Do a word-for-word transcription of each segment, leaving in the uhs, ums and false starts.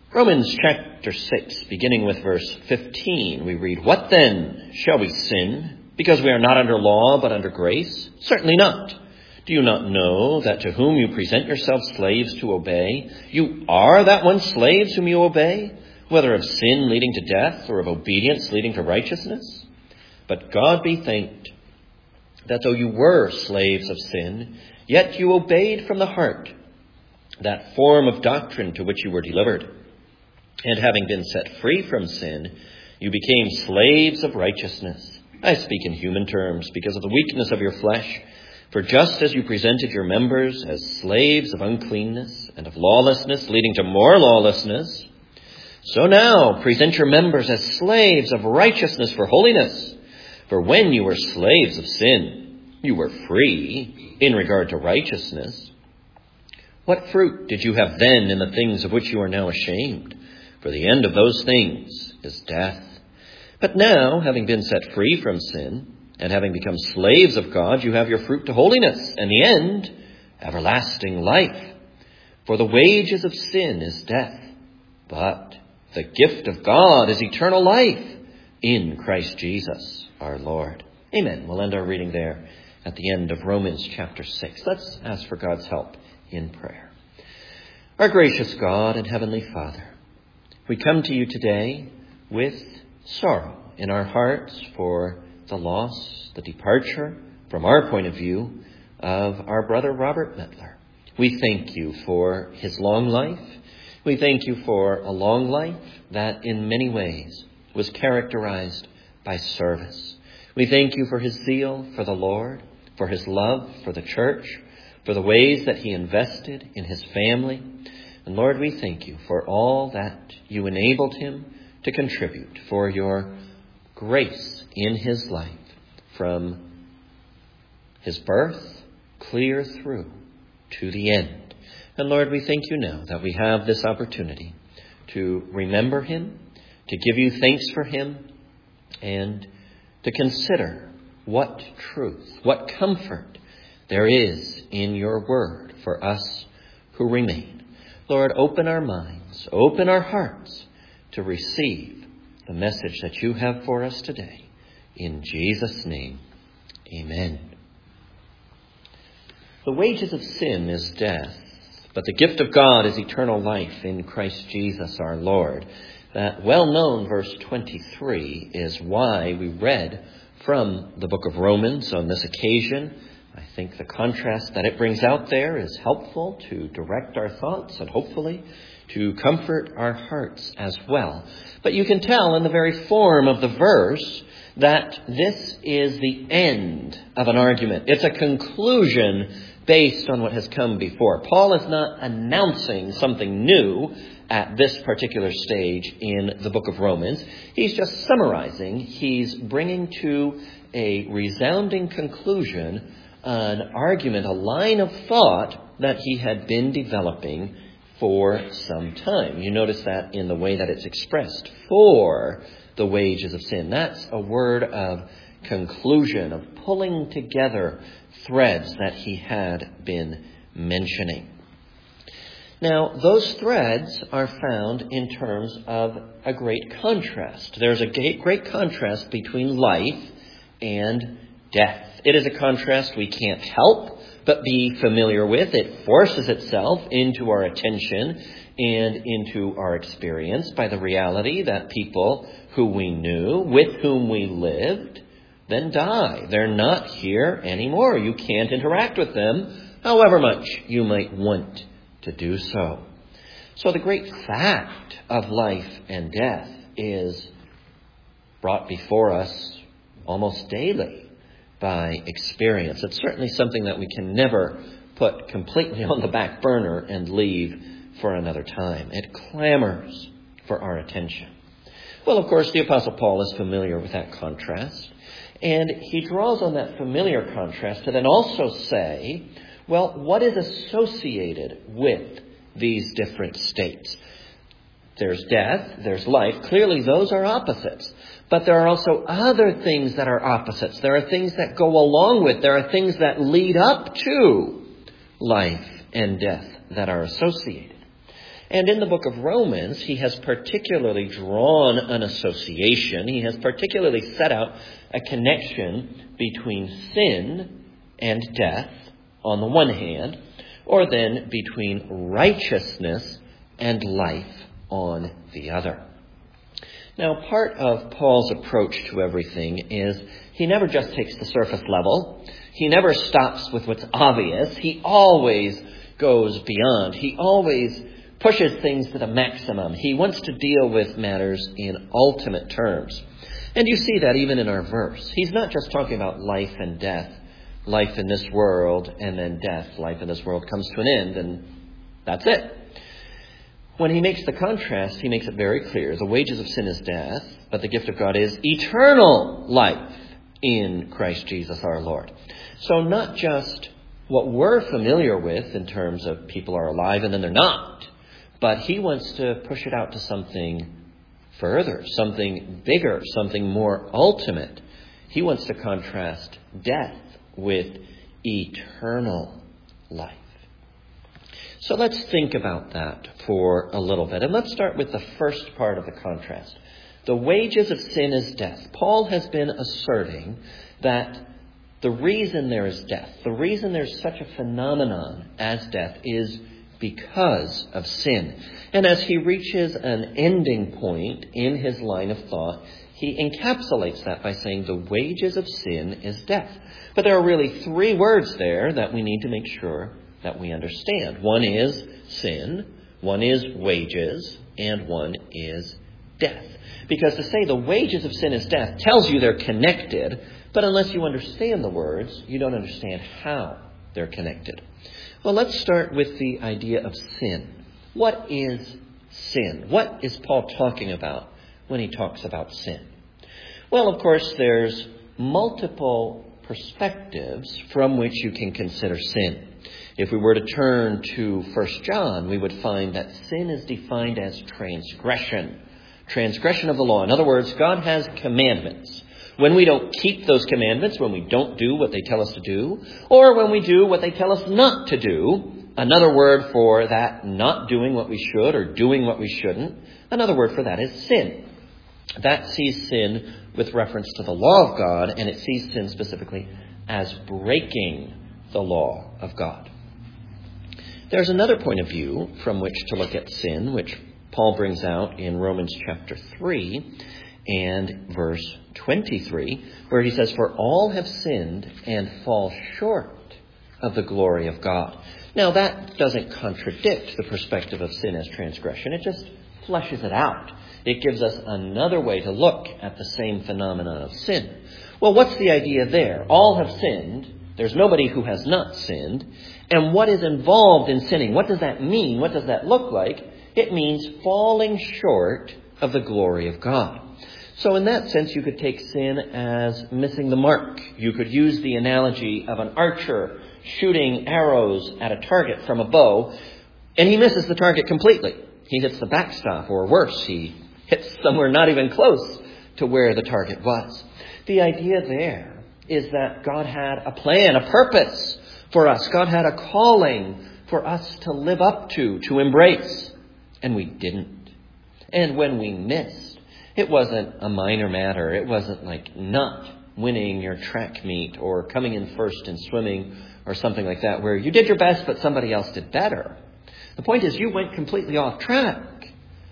Romans chapter six, beginning with verse fifteen, we read, "What then? Shall we sin because we are not under law but under grace? Certainly not. Do you not know that to whom you present yourselves slaves to obey, you are that one slaves whom you obey, whether of sin leading to death or of obedience leading to righteousness? But God be thanked that though you were slaves of sin, yet you obeyed from the heart that form of doctrine to which you were delivered. And having been set free from sin, you became slaves of righteousness. I speak in human terms because of the weakness of your flesh. For just as you presented your members as slaves of uncleanness and of lawlessness, leading to more lawlessness, so now present your members as slaves of righteousness for holiness. For when you were slaves of sin, you were free in regard to righteousness. What fruit did you have then in the things of which you are now ashamed? For the end of those things is death. But now, having been set free from sin, and having become slaves of God, you have your fruit to holiness, and the end, everlasting life. For the wages of sin is death, but the gift of God is eternal life in Christ Jesus our Lord." Amen. We'll end our reading there at the end of Romans chapter six. Let's ask for God's help in prayer. Our gracious God and Heavenly Father, we come to you today with sorrow in our hearts for the loss, the departure, from our point of view, of our brother Robert Mettler. We thank you for his long life. We thank you for a long life that in many ways was characterized by service. We thank you for his zeal for the Lord, for his love for the church, for the ways that he invested in his family. And Lord, we thank you for all that you enabled him to contribute, for your grace in his life from his birth clear through to the end. And Lord, we thank you now that we have this opportunity to remember him, to give you thanks for him, and to consider what truth, what comfort there is in your word for us who remain. Lord, open our minds, open our hearts to receive the message that you have for us today. In Jesus' name, amen. The wages of sin is death, but the gift of God is eternal life in Christ Jesus our Lord. That well-known verse twenty-three is why we read from the book of Romans on this occasion. I think the contrast that it brings out there is helpful to direct our thoughts and hopefully to comfort our hearts as well. But you can tell in the very form of the verse that this is the end of an argument. It's a conclusion based on what has come before. Paul is not announcing something new at this particular stage in the book of Romans. He's just summarizing. He's bringing to a resounding conclusion an argument, a line of thought that he had been developing for some time. You notice that in the way that it's expressed. For the wages of sin. That's a word of conclusion, of pulling together threads that he had been mentioning. Now, those threads are found in terms of a great contrast. There's a great contrast between life and death. It is a contrast we can't help but be familiar with. It forces itself into our attention and into our experience by the reality that people who we knew, with whom we lived, then die. They're not here anymore. You can't interact with them, however much you might want to do so. So the great fact of life and death is brought before us almost daily by experience. It's certainly something that we can never put completely on the back burner and leave for another time. It clamors for our attention. Well, of course, the Apostle Paul is familiar with that contrast, and he draws on that familiar contrast to then also say, well, what is associated with these different states? There's death, there's life. Clearly, those are opposites. But there are also other things that are opposites. There are things that go along with, there are things that lead up to life and death that are associated. And in the book of Romans, he has particularly drawn an association. He has particularly set out a connection between sin and death on the one hand, or then between righteousness and life on the other. Now, part of Paul's approach to everything is he never just takes the surface level. He never stops with what's obvious. He always goes beyond. He always pushes things to the maximum. He wants to deal with matters in ultimate terms. And you see that even in our verse. He's not just talking about life and death, life in this world, and then death. Life in this world comes to an end, and that's it. When he makes the contrast, he makes it very clear. The wages of sin is death, but the gift of God is eternal life in Christ Jesus our Lord. So not just what we're familiar with in terms of people are alive and then they're not, but he wants to push it out to something further, something bigger, something more ultimate. He wants to contrast death with eternal life. So let's think about that for a little bit. And let's start with the first part of the contrast. The wages of sin is death. Paul has been asserting that the reason there is death, the reason there's such a phenomenon as death is because of sin. And as he reaches an ending point in his line of thought, he encapsulates that by saying the wages of sin is death. But there are really three words there that we need to make sure that we understand. One is sin, one is wages, and one is death. Because to say the wages of sin is death tells you they're connected, but unless you understand the words, you don't understand how they're connected. Well, let's start with the idea of sin. What is sin? What is Paul talking about when he talks about sin? Well, of course, there's multiple perspectives from which you can consider sin. If we were to turn to First John, we would find that sin is defined as transgression. Transgression of the law. In other words, God has commandments. When we don't keep those commandments, when we don't do what they tell us to do, or when we do what they tell us not to do, another word for that not doing what we should or doing what we shouldn't, another word for that is sin. That sees sin with reference to the law of God, and it sees sin specifically as breaking the law of God. There's another point of view from which to look at sin, which Paul brings out in Romans chapter three and verse twenty-three, where he says, "For all have sinned and fall short of the glory of God." Now, that doesn't contradict the perspective of sin as transgression. It just fleshes it out. It gives us another way to look at the same phenomenon of sin. Well, what's the idea there? All have sinned. There's nobody who has not sinned. And what is involved in sinning? What does that mean? What does that look like? It means falling short of the glory of God. So in that sense, you could take sin as missing the mark. You could use the analogy of an archer shooting arrows at a target from a bow, and he misses the target completely. He hits the backstop, or worse, he hits somewhere not even close to where the target was. The idea there is that God had a plan, a purpose for us. God had a calling for us to live up to, to embrace, and we didn't. And when we missed, it wasn't a minor matter. It wasn't like not winning your track meet or coming in first in swimming or something like that, where you did your best but somebody else did better. The point is you went completely off track.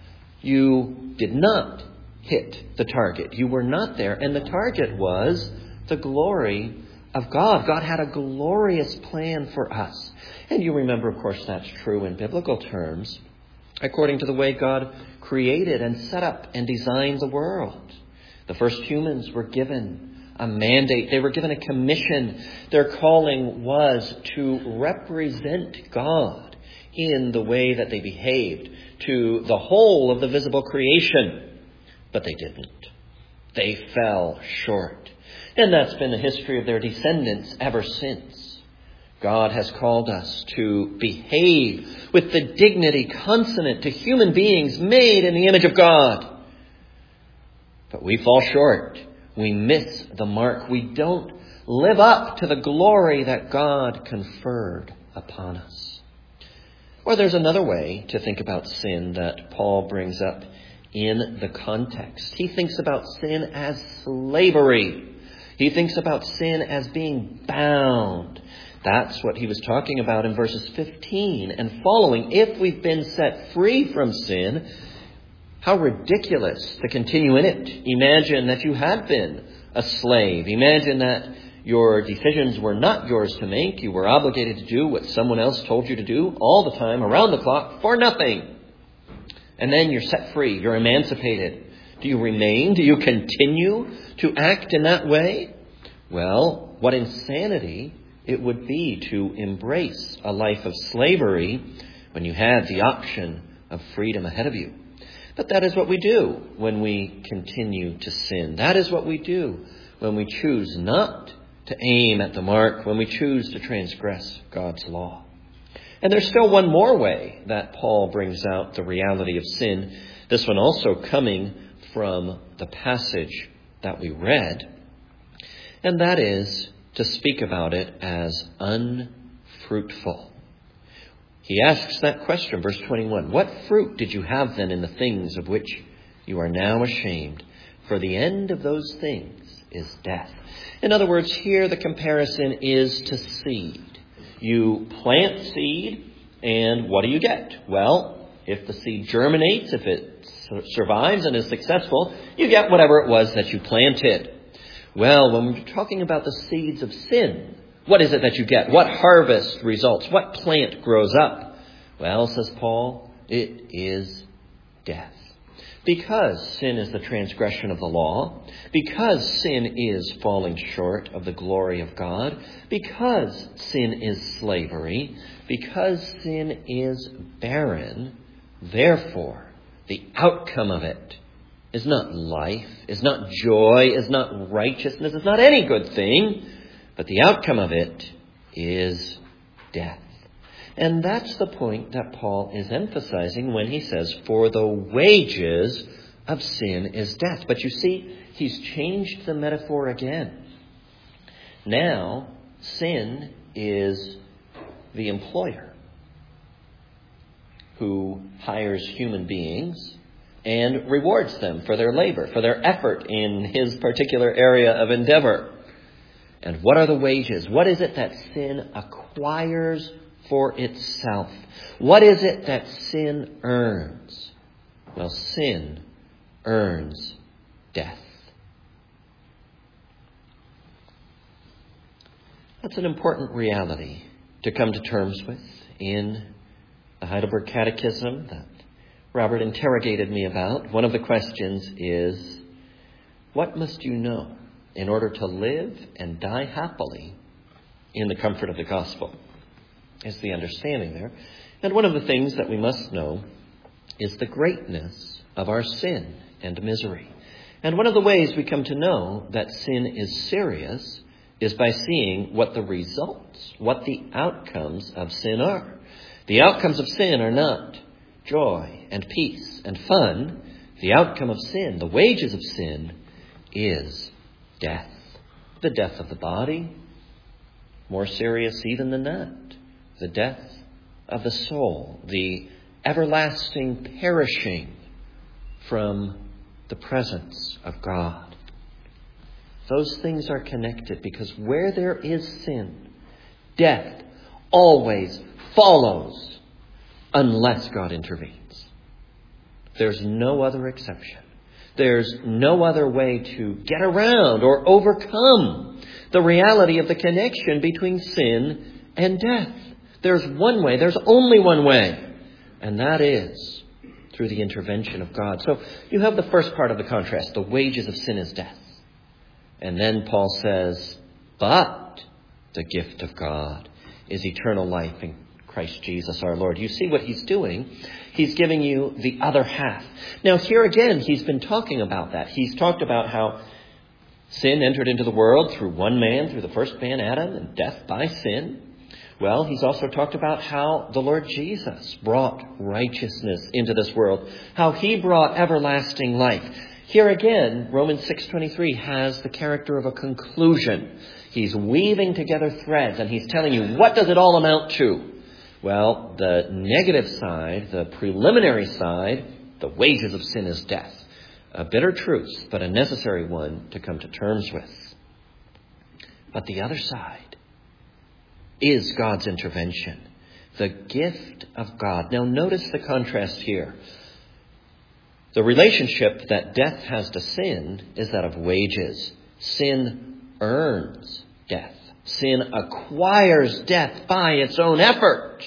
You did not hit the target. You were not there. And the target was the glory of God. God had a glorious plan for us. And you remember, of course, that's true in biblical terms, according to the way God created and set up and designed the world. The first humans were given a mandate. They were given a commission. Their calling was to represent God in the way that they behaved to the whole of the visible creation. But they didn't. They fell short. And that's been the history of their descendants ever since. God has called us to behave with the dignity consonant to human beings made in the image of God. But we fall short. We miss the mark. We don't live up to the glory that God conferred upon us. Or there's another way to think about sin that Paul brings up in the context. He thinks about sin as slavery. He thinks about sin as being bound. That's what he was talking about in verses fifteen and following. If we've been set free from sin, how ridiculous to continue in it. Imagine that you had been a slave. Imagine that your decisions were not yours to make. You were obligated to do what someone else told you to do all the time, around the clock, for nothing. And then you're set free. You're emancipated. Do you remain? Do you continue to act in that way? Well, what insanity it would be to embrace a life of slavery when you had the option of freedom ahead of you. But that is what we do when we continue to sin. That is what we do when we choose not to aim at the mark, when we choose to transgress God's law. And there's still one more way that Paul brings out the reality of sin. This one also coming from the passage that we read. And that is to speak about it as unfruitful. He asks that question, verse twenty-one. What fruit did you have then in the things of which you are now ashamed? For the end of those things is death. In other words, here the comparison is to seed. You plant seed, and what do you get? Well, if the seed germinates, if it survives and is successful, you get whatever it was that you planted. Well, when we're talking about the seeds of sin, what is it that you get? What harvest results? What plant grows up? Well, says Paul, it is death. Because sin is the transgression of the law, because sin is falling short of the glory of God, because sin is slavery, because sin is barren, therefore, the outcome of it is not life, is not joy, is not righteousness, is not any good thing, but the outcome of it is death. And that's the point that Paul is emphasizing when he says, for the wages of sin is death. But you see, he's changed the metaphor again. Now, sin is the employer who hires human beings and rewards them for their labor, for their effort in his particular area of endeavor. And what are the wages? What is it that sin acquires for itself? What is it that sin earns? Well, sin earns death. That's an important reality to come to terms with in the Heidelberg Catechism that Robert interrogated me about. One of the questions is, what must you know in order to live and die happily in the comfort of the gospel? Is the understanding there. And one of the things that we must know is the greatness of our sin and misery. And one of the ways we come to know that sin is serious is by seeing what the results, what the outcomes of sin are. The outcomes of sin are not joy and peace and fun. The outcome of sin, the wages of sin, is death. The death of the body, more serious even than that. The death of the soul, the everlasting perishing from the presence of God. Those things are connected because where there is sin, death always follows unless God intervenes. There's no other exception. There's no other way to get around or overcome the reality of the connection between sin and death. There's one way, there's only one way, and that is through the intervention of God. So you have the first part of the contrast, the wages of sin is death. And then Paul says, but the gift of God is eternal life in Christ Jesus our Lord. You see what he's doing? He's giving you the other half. Now here again, he's been talking about that. He's talked about how sin entered into the world through one man, through the first man, Adam, and death by sin. Well, he's also talked about how the Lord Jesus brought righteousness into this world, how he brought everlasting life. Here again, Romans six twenty-three has the character of a conclusion. He's weaving together threads and he's telling you, what does it all amount to? Well, the negative side, the preliminary side, the wages of sin is death. A bitter truth, but a necessary one to come to terms with. But the other side is God's intervention, the gift of God. Now notice the contrast here. The relationship that death has to sin is that of wages. Sin earns death. Sin acquires death by its own effort.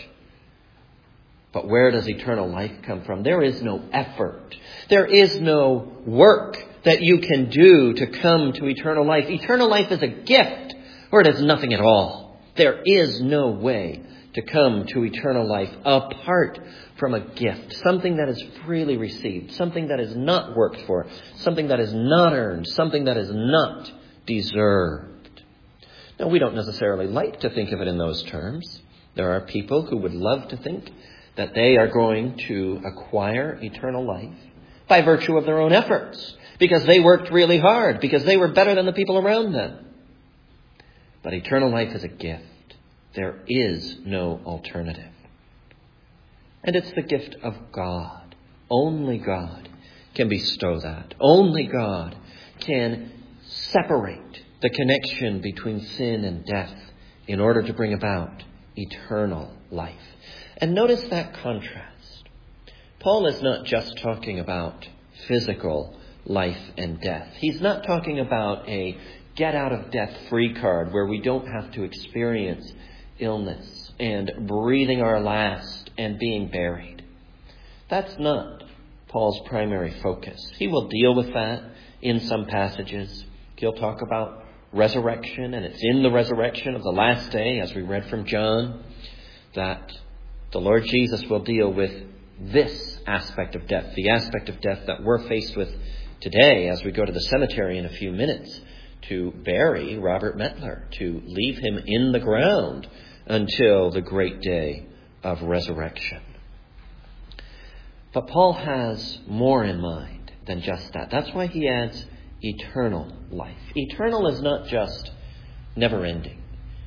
But where does eternal life come from? There is no effort. There is no work that you can do to come to eternal life. Eternal life is a gift, or it is nothing at all. There is no way to come to eternal life apart from a gift, something that is freely received, something that is not worked for, something that is not earned, something that is not deserved. Now, we don't necessarily like to think of it in those terms. There are people who would love to think that they are going to acquire eternal life by virtue of their own efforts, because they worked really hard, because they were better than the people around them. But eternal life is a gift. There is no alternative. And it's the gift of God. Only God can bestow that. Only God can separate the connection between sin and death in order to bring about eternal life. And notice that contrast. Paul is not just talking about physical life and death. He's not talking about a get-out-of-death-free card where we don't have to experience illness and breathing our last and being buried. That's not Paul's primary focus. He will deal with that in some passages. He'll talk about resurrection, and it's in the resurrection of the last day, as we read from John, that the Lord Jesus will deal with this aspect of death, the aspect of death that we're faced with today as we go to the cemetery in a few minutes to bury Robert Mettler, to leave him in the ground until the great day of resurrection. But Paul has more in mind than just that. That's why he adds eternal life. Eternal is not just never-ending.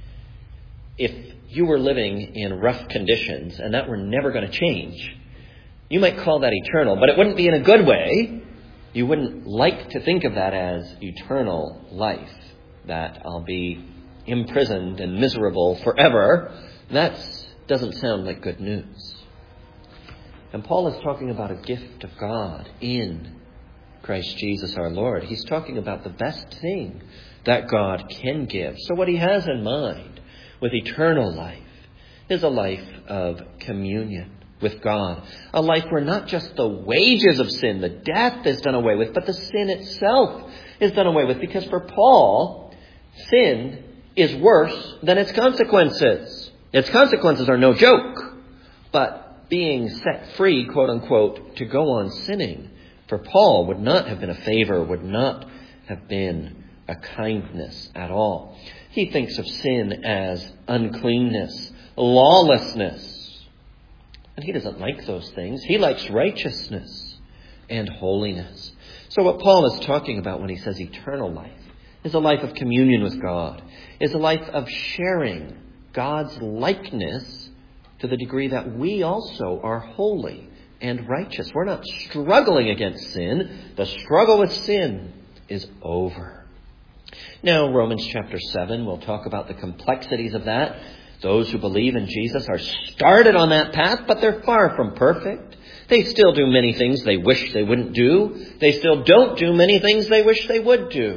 If you were living in rough conditions and that were never going to change, you might call that eternal, but it wouldn't be in a good way. You wouldn't like to think of that as eternal life, that I'll be imprisoned and miserable forever. That doesn't sound like good news. And Paul is talking about a gift of God in Christ Jesus our Lord. He's talking about the best thing that God can give. So what he has in mind with eternal life is a life of communion with God. A life where not just the wages of sin, the death, is done away with, but the sin itself is done away with. Because for Paul, sin is worse than its consequences. Its consequences are no joke. But being set free, quote unquote, to go on sinning, for Paul would not have been a favor, would not have been a kindness at all. He thinks of sin as uncleanness, lawlessness. And he doesn't like those things. He likes righteousness and holiness. So what Paul is talking about when he says eternal life is a life of communion with God, is a life of sharing God's likeness to the degree that we also are holy and righteous. We're not struggling against sin. The struggle with sin is over. Now, Romans chapter seven, we'll talk about the complexities of that. Those who believe in Jesus are started on that path, but they're far from perfect. They still do many things they wish they wouldn't do. They still don't do many things they wish they would do.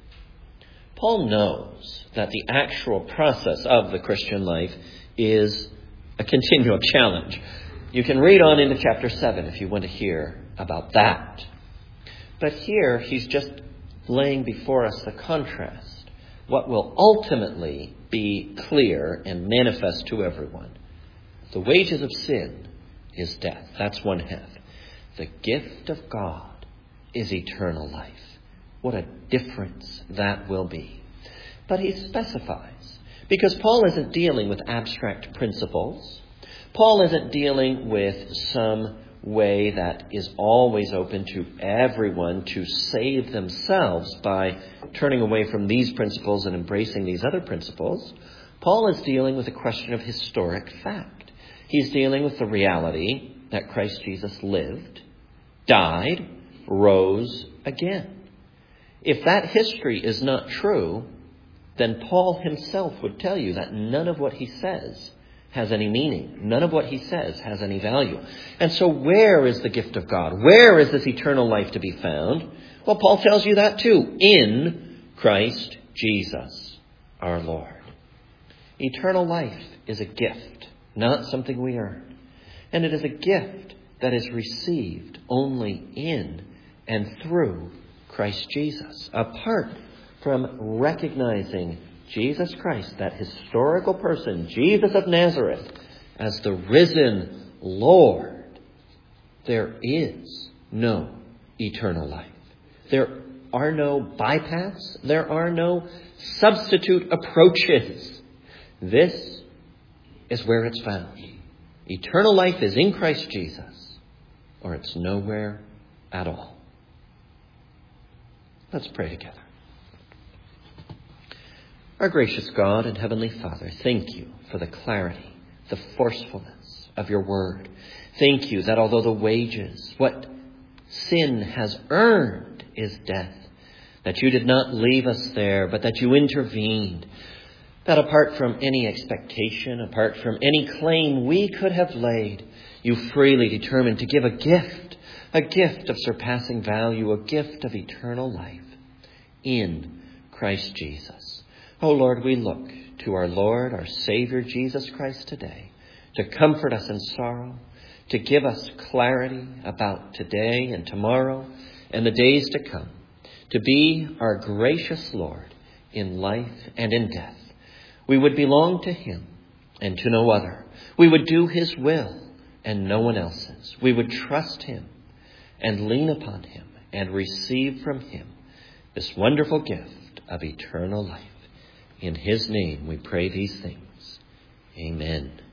Paul knows that the actual process of the Christian life is a continual challenge. You can read on into chapter seven if you want to hear about that. But here he's just laying before us the contrast, what will ultimately be clear and manifest to everyone. The wages of sin is death. That's one half. The gift of God is eternal life. What a difference that will be. But he specifies, because Paul isn't dealing with abstract principles. Paul isn't dealing with some way that is always open to everyone to save themselves by turning away from these principles and embracing these other principles. Paul is dealing with a question of historic fact. He's dealing with the reality that Christ Jesus lived, died, rose again. If that history is not true, then Paul himself would tell you that none of what he says has any meaning. None of what he says has any value. And so where is the gift of God? Where is this eternal life to be found? Well, Paul tells you that too. In Christ Jesus, our Lord. Eternal life is a gift, not something we earn. And it is a gift that is received only in and through Christ Jesus. Apart from recognizing Jesus Christ, that historical person, Jesus of Nazareth, as the risen Lord, there is no eternal life. There are no bypaths. There are no substitute approaches. This is where it's found. Eternal life is in Christ Jesus, or it's nowhere at all. Let's pray together. Our gracious God and Heavenly Father, thank you for the clarity, the forcefulness of your word. Thank you that although the wages, what sin has earned, is death, that you did not leave us there, but that you intervened, that apart from any expectation, apart from any claim we could have laid, you freely determined to give a gift, a gift of surpassing value, a gift of eternal life in Christ Jesus. Oh Lord, we look to our Lord, our Savior, Jesus Christ today, to comfort us in sorrow, to give us clarity about today and tomorrow and the days to come, to be our gracious Lord in life and in death. We would belong to him and to no other. We would do his will and no one else's. We would trust him and lean upon him and receive from him this wonderful gift of eternal life. In his name we pray these things. Amen.